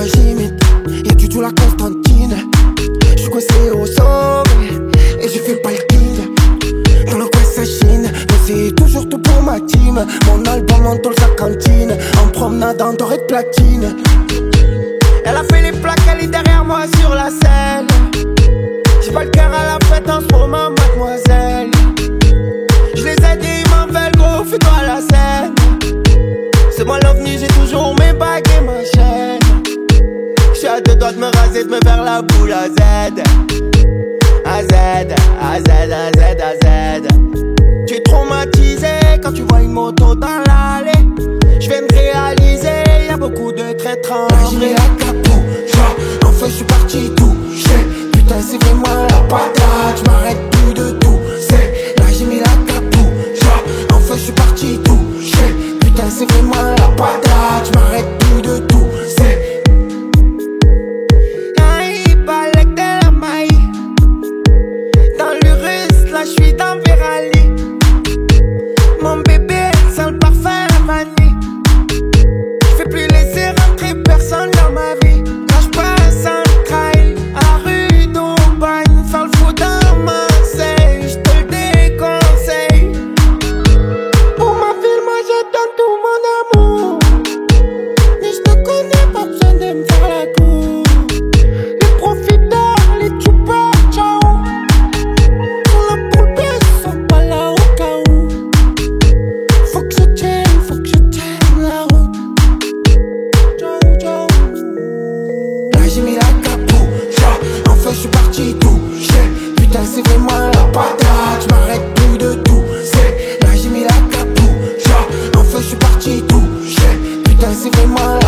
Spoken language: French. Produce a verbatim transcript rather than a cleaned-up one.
j'imite. Y'a du tout la Constantine. J'suis coincé au sommet et j'ai fait le parking. Dans le coin ça chine, mais c'est toujours tout pour ma team. Mon album en tôle sa cantine, en promenade en doré de platine. Elle a fait les plaques, elle est derrière moi sur la scène. J'ai pas le cœur à la fête en ce moment, mademoiselle. Je les aide et ils m'en veulent, gros, fais-toi la scène. C'est moi l'ovni, j'ai toujours mes bagues et ma chaîne. J'suis à deux doigts de me raser, de me faire la boule à Z. À Z, à Z, à Z, à Z. Tu es traumatisé quand tu vois une moto dans l'allée. J'vais me réaliser, y'a beaucoup de traîtres en vrai. Là j'ai mis la capuche, enfin j'suis parti toucher. Putain c'est vraiment la patate, j'm'arrête plus de tout. C'est là j'ai mis la capuche, enfin j'suis parti toucher. Putain c'est vraiment la patate, j'm'arrête plus de tout. C'est j'suis dans Verali. Mon bébé sent le parfum la vanille. J'fais plus laisser rentrer personne dans ma vie. Quand j'passe en trail à la rue d'Aubagne, faire le fou dans Marseille, j'te le déconseille. Pour ma ville, moi je donne tout mon amour. Mais j'te connais, pas besoin de me faire la cour. Les profiteurs, les tueurs, ciao. J'ai mis la capuche, enfin j'suis parti toucher. Putain c'est vraiment la patate, j'm'arrête plus de tout. C'est là j'ai mis la capuche, enfin j'suis parti toucher. Putain c'est vraiment la